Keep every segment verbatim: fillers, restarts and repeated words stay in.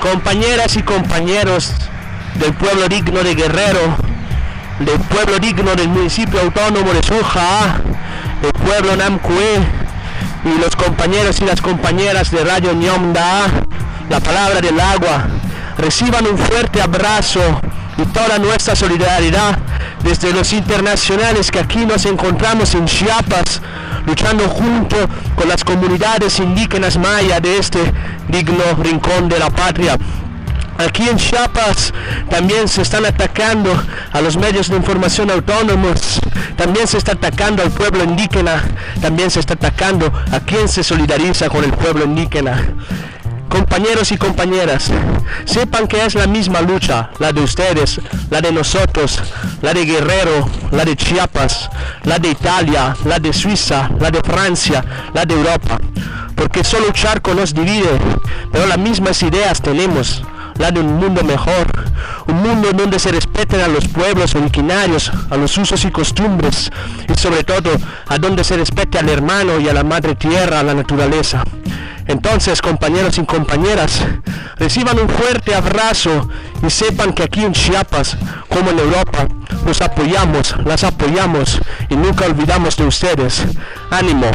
Compañeras y compañeros del pueblo digno de Guerrero, del pueblo digno del municipio autónomo de Sulja, del pueblo Namcue, y los compañeros y las compañeras de Radio Ñomda, la palabra del agua, reciban un fuerte abrazo y toda nuestra solidaridad desde los internacionales que aquí nos encontramos en Chiapas, luchando junto con las comunidades indígenas maya de este digno rincón de la patria. Aquí en Chiapas también se están atacando a los medios de información autónomos, también se está atacando al pueblo indígena, también se está atacando a quien se solidariza con el pueblo indígena. Compañeros y compañeras, sepan que es la misma lucha, la de ustedes, la de nosotros, la de Guerrero, la de Chiapas, la de Italia, la de Suiza, la de Francia, la de Europa, porque solo Charco nos divide, pero las mismas ideas tenemos, la de un mundo mejor, un mundo donde se respeten a los pueblos originarios, a los usos y costumbres, y sobre todo a donde se respete al hermano y a la madre tierra, a la naturaleza. Entonces, compañeros y compañeras, reciban un fuerte abrazo y sepan que aquí en Chiapas, como en Europa, los apoyamos, las apoyamos y nunca olvidamos de ustedes. ¡Ánimo!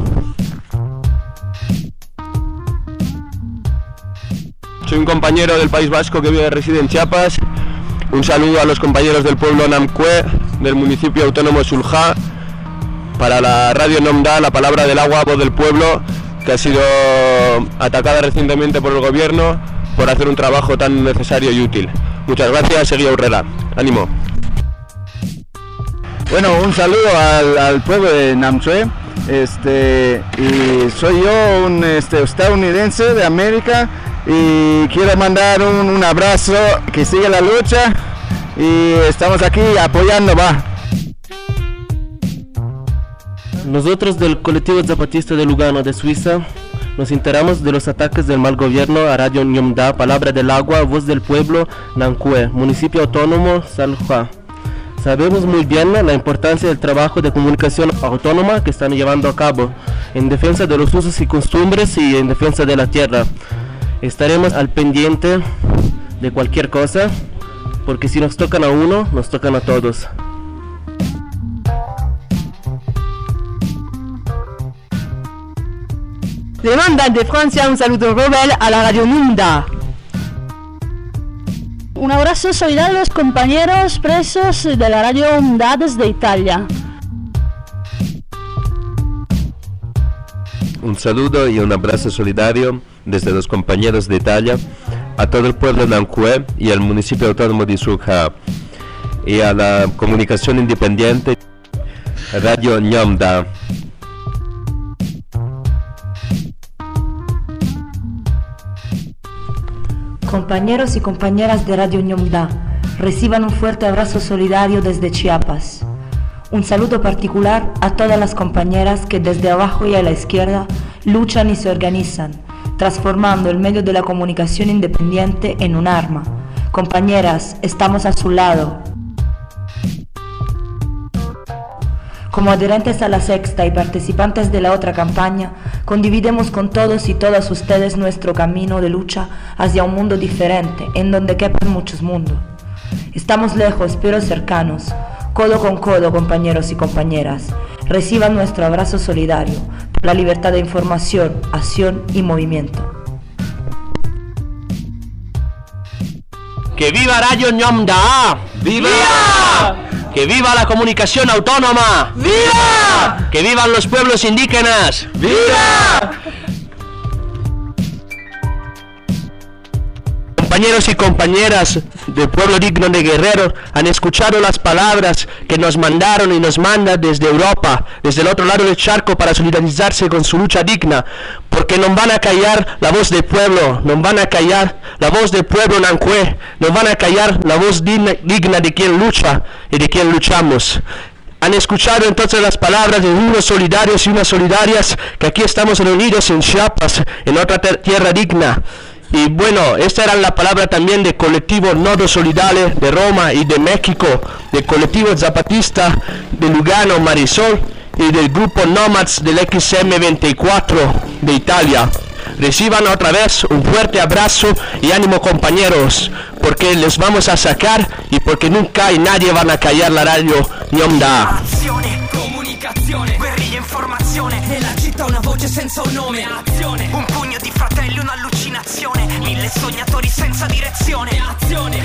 Soy un compañero del País Vasco que vive y reside en Chiapas. Un saludo a los compañeros del pueblo Namcue, del municipio autónomo de Sulja, para la Radio Ñomda, la palabra del agua, voz del pueblo, que ha sido atacada recientemente por el gobierno por hacer un trabajo tan necesario y útil. Muchas gracias, Seguí Urrera. Ánimo. Bueno, un saludo al, al pueblo de Namcue. Este, y soy yo, un este, estadounidense de América, y quiero mandar un, un abrazo, que siga la lucha, y estamos aquí apoyando, va. Nosotros del colectivo zapatista de Lugano de Suiza nos enteramos de los ataques del mal gobierno a Radio Ñomda, palabra del agua, voz del pueblo, Namcue, municipio autónomo, Salja. Sabemos muy bien la importancia del trabajo de comunicación autónoma que están llevando a cabo en defensa de los usos y costumbres y en defensa de la tierra. Estaremos al pendiente de cualquier cosa, porque si nos tocan a uno, nos tocan a todos. Demanda de Francia, un saludo Robel a la Radio Ñomda. Un abrazo solidario a los compañeros presos de la Radio Ñomda desde Italia. Un saludo y un abrazo solidario desde los compañeros de Italia a todo el pueblo Namcue y al municipio autónomo de Sulja, y a la comunicación independiente Radio Ñomda. Compañeros y compañeras de Radio Ñomda, reciban un fuerte abrazo solidario desde Chiapas. Un saludo particular a todas las compañeras que desde abajo y a la izquierda luchan y se organizan, transformando el medio de la comunicación independiente en un arma. Compañeras, estamos a su lado. Como adherentes a la sexta y participantes de la otra campaña, condividimos con todos y todas ustedes nuestro camino de lucha hacia un mundo diferente, en donde quepan muchos mundos. Estamos lejos, pero cercanos, codo con codo, compañeros y compañeras. Reciban nuestro abrazo solidario por la libertad de información, acción y movimiento. ¡Que viva Radio Ñomda! ¡Viva! ¡Viva! ¡Que viva la comunicación autónoma! ¡Viva! ¡Que vivan los pueblos indígenas! ¡Viva! Compañeros y compañeras del pueblo digno de Guerrero han escuchado las palabras que nos mandaron y nos mandan desde Europa, desde el otro lado del charco, para solidarizarse con su lucha digna, porque no van a callar la voz del pueblo, no van a callar la voz del pueblo Namcue, no van a callar la voz digna, digna de quien lucha y de quien luchamos. Han escuchado entonces las palabras de unos solidarios y unas solidarias que aquí estamos reunidos en Chiapas, en otra tierra digna. Y bueno, esta era la palabra también del colectivo Nodo Solidale de Roma y de México, del colectivo zapatista de Lugano, Marisol, y del grupo Nomads del X M veinticuatro de Italia. Reciban otra vez un fuerte abrazo y ánimo, compañeros, porque les vamos a sacar y porque nunca y nadie van a callar la radio Ñom Da. Azione, comunicazione, guerriglia, informazione. Nella città una voce senza un nome. Azione, un pugno di fratelli, un'allucinazione. Mille sognatori senza direzione. Azione,